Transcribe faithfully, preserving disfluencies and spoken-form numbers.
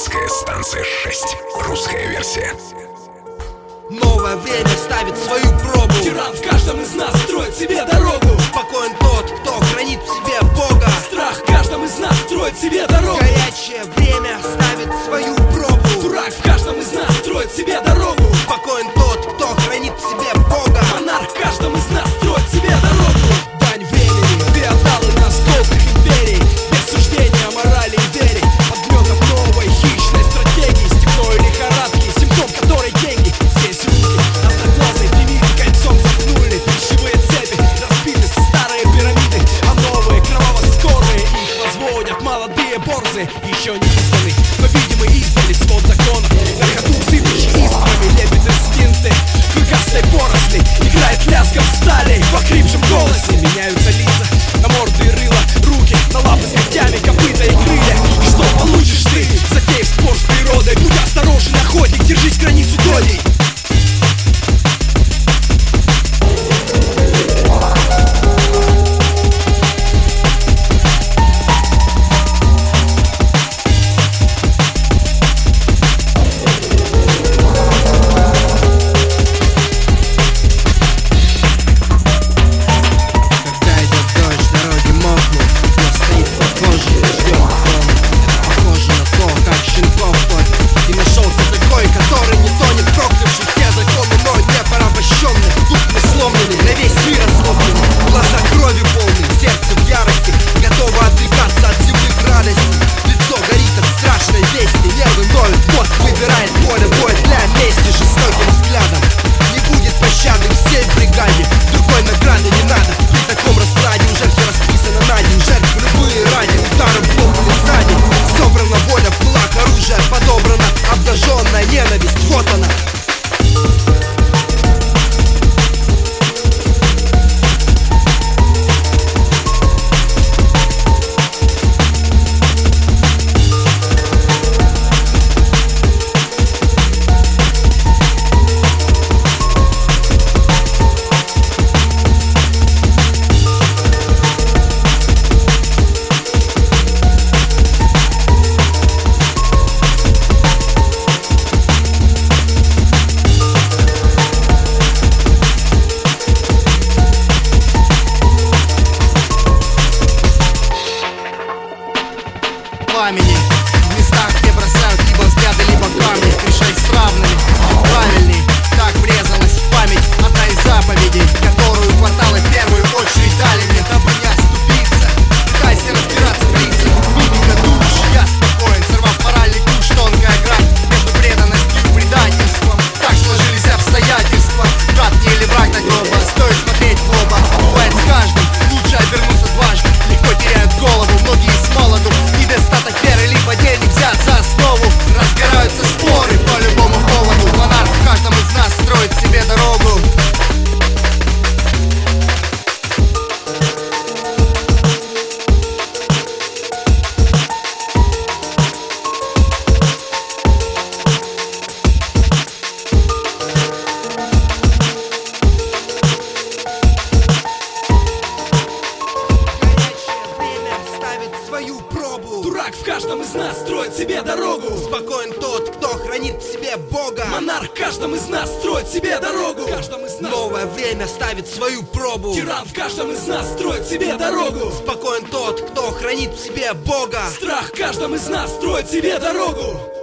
Детская станция шесть. Русская версия. Новое время ставит свою пробу. Тиран в каждом из нас строит себе дорогу. Спокоен тот, кто хранит в себе Бога. Страх в каждом из нас строит себе дорогу. Горячее время ставит свою пробу. Дурак в каждом из нас строит себе дорогу. Спокоен тот, кто хранит в себе Бога. Монарх в каждом из нас строит себе дорогу. Дань времени, феодалы на сколках империй, без суждения, морали и веры. Подметов новой хищной стратегии, степной лихорадки, симптом которой деньги. Здесь руки одноглазые примири кольцом замкнули. Пищевые цепи разбиты, старые пирамиды, а новые кроваво-скорые их возводят молодые борзы. Еще не изданы, но видимы издали свод законов. На ходу сыпущий искрами лепит инстинкты клыкастой поросли, играет лязгом стали в охрипшем голосе. Меняются лица на морды и рыла, руки на лапы с когтями, копыта и крылья. И что получишь ты, затеяв спор с природой? Будь осторожен, охотник, держись границу долей. Ненависть, вот она. Пламени в местах, где бросают либо взгляды, либо камни. Решай с равными, правильней. Так врезалась в память одна из заповедей, которую кварталы в первую очередь дали мне, дабы не оступиться. Пытайся разбираться в лицах, мимика душ. Я спокоен, сорвав моральный ключ, тонкая грань между преданностью и предательством. Так сложились обстоятельства, брат мне или враг на гроба. Стоит смотреть в оба, бывает с каждым. Лучше обернуться дважды, легко теряют голову многие с молоду. Недостаток веры, либо денег взят за основу. Разгораются споры по любому поводу. Монарх в каждом из нас строит себе дорогу. Свою пробу. Дурак в каждом из нас строит себе дорогу. Спокоен тот, кто хранит в себе Бога. Монарх в каждом из нас строит себе дорогу. В каждом из нас. Новое время ставит свою пробу. Тиран в каждом из нас строит себе дорогу. Спокоен тот, кто хранит в себе Бога. Страх в каждом из нас строит себе дорогу.